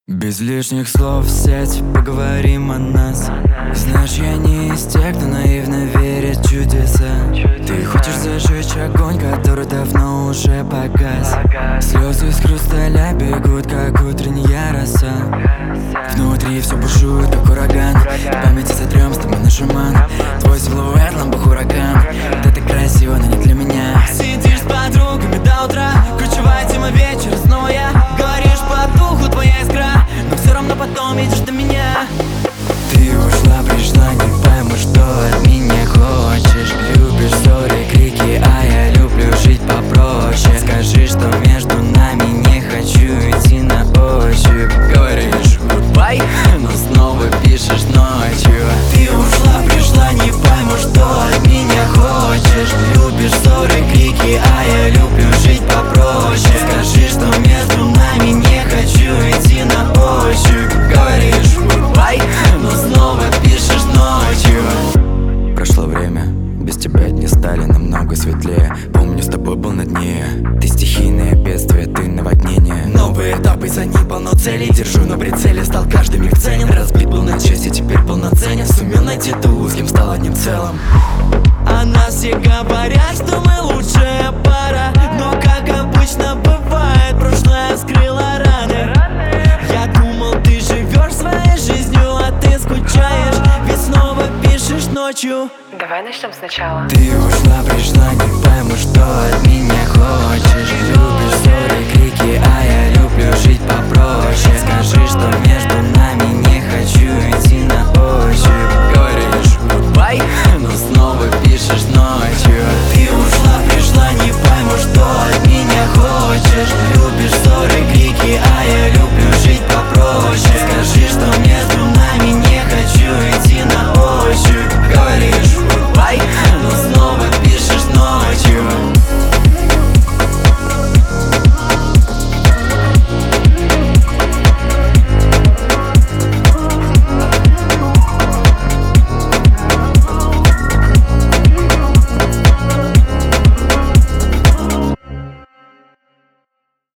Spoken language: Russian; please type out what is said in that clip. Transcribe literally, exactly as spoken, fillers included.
Без лишних слов в сеть поговорим о нас. Знаешь, я не из тех, кто наивно верит в чудеса. Ты хочешь зажечь огонь, который давно уже погас. Слезы из хрусталя бегут, как утренняя роса. Внутри все бушует, как ураган. В памяти сотрем с тобой наш роман. Твой силуэт, лампа, ураган. Да ты красива, но не для меня. Сидишь с подругами до утра. Ключевая тема вечера снова я. Говоришь по духу, твоя искра, но все равно потом едешь до меня. Ты ушла, пришла, не пойму, что от меня хочешь. Любишь ссоры, крики, а я люблю жить попроще. Скажи, что между нами, не хочу идти на ощупь. Говоришь goodbye, но снова пишешь ночью. Ты ушла, пришла, не пойму, что от меня хочешь. Любишь ссоры, крики, а я люблю жить попроще. Скажи, что между нами, не хочу идти на ощупь. Говоришь goodbye, но снова пишешь ночью. Прошло время, без тебя дни стали намного светлее. Помню, с тобой был на дне. Ты стихийное бедствие, ты наводнение. Новые этапы, за ним полно целей. Держу на прицеле, стал каждый миг ценен. Разбит был на части, теперь полноценен. Сумел найти ту, с кем стал одним целым. О нас все говорят, что мы лучшая пара, но как обычно бывает, прошлое вскрыло раны. Я думал, ты живешь своей жизнью, а ты скучаешь, ведь снова пишешь ночью. Давай начнем сначала. Ты ушла, пришла, не пойму, что от меня хочешь. Любишь ссоры, крики, а я люблю жить попроще.